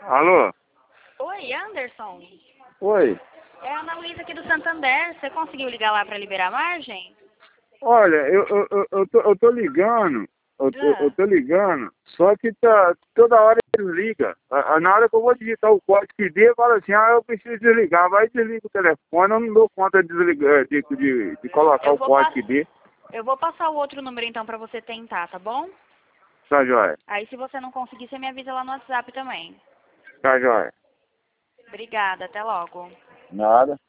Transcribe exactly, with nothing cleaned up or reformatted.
Alô? Oi, Anderson. Oi. É a Ana Luísa aqui do Santander. Você conseguiu ligar lá para liberar a margem? Olha, eu, eu, eu, eu, tô, eu tô ligando, eu, eu, Ah, eu tô ligando, só que tá, toda hora ele liga. A- a- Na hora que eu vou digitar o código que dê, fala assim, ah, eu preciso desligar. Vai e desliga o telefone, eu não dou conta de, desligar, de, de, de colocar eu o vou código pass... que dê. eu vou passar o outro número então para você tentar, tá bom? Tá joia, Aí se você não conseguir, você me avisa lá no WhatsApp também. tá joia. Obrigada, até logo. Nada.